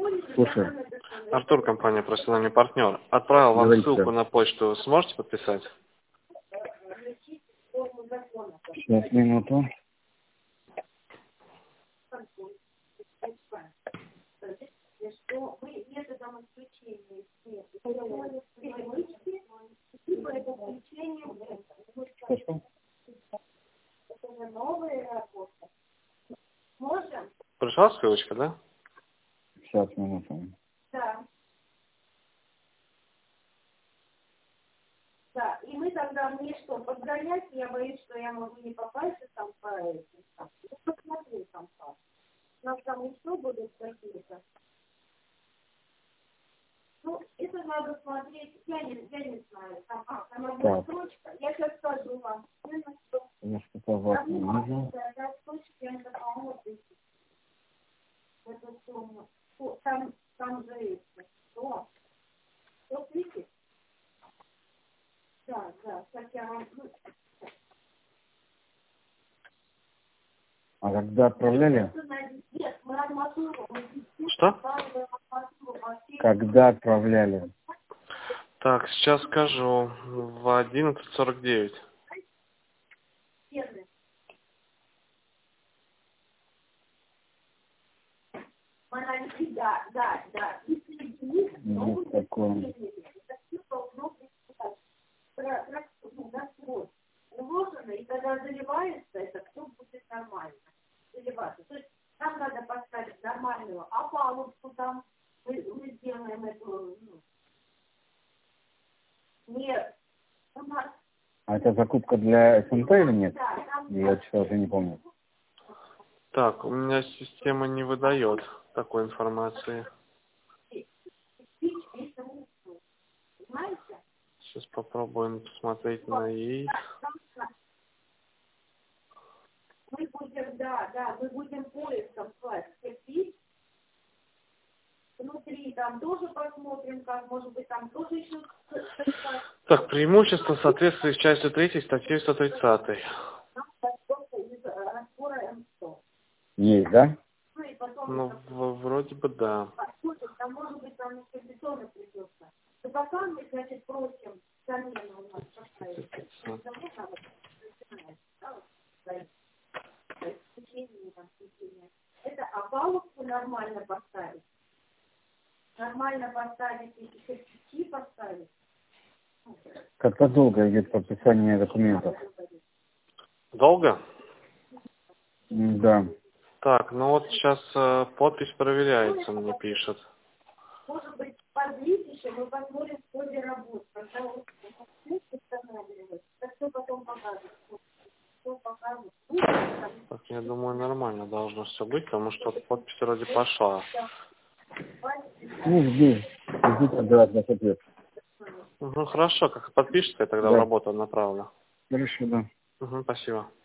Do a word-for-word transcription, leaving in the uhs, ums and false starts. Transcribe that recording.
Слушай. Артур, компания «Профессиональный партнер». Отправил вам Говорите. ссылку на почту. Сможете подписать? Сейчас, минуту. Хорошо. Пришла ссылочка, да? Сейчас, минуту. Да. Да, и мы тогда, мне что, подгонять, я боюсь, что я могу не попасть там по этим. Ну, посмотри там как. У нас там еще будут какие-то. Ну, это надо смотреть, я не, я не знаю. Там, а, там одна строчка, я сейчас скажу вам. Я что-то вас не вижу. Там, там же это. О, вот видите? Да, да, сейчас я вам... А когда отправляли? Нет, мы арматуру. Что? Когда отправляли? Так, сейчас скажу. В одиннадцать сорок девять. Да, да, да. Ну, такое. Уложено, и когда заливается, это все будет нормально. Заливаться. То есть нам надо поставить нормальную опалубку там. Мы, мы сделаем эту... Ну, нет. У нас... А это закупка для СНТ или нет? Да, там... Я что-то уже не помню. Так, у меня система не выдает такой информации. Знаете? Сейчас попробуем посмотреть на ей. Мы будем, да, да, мы будем поиском класть кирпич. Внутри там тоже посмотрим, как, может быть, там тоже еще... Так, преимущество в соответствии с частью третьей статьи сто тридцать. Есть, да? Ну, в- вроде бы да. Там, может быть, там еще бетона придется. Но пока мы, значит, просим замену у нас поставить. Это опалубку нормально поставить. Нормально поставить и кирпичи поставить. Как-то долго идет подписание документов. Долго? М, Да. Так, ну вот сейчас э, подпись проверяется, мне пишет. Может быть, подлить еще, мы посмотрим в ходе работ. Когда вот устанавливать, так что потом покажет. Что покажет. Так, я думаю, нормально должно все быть, потому что подпись вроде пошла. Ну, жди. Жди, когда отдаст ответ. Ну хорошо, как подпишется, я тогда в Да. работу направлю. Хорошо, да. Угу, спасибо.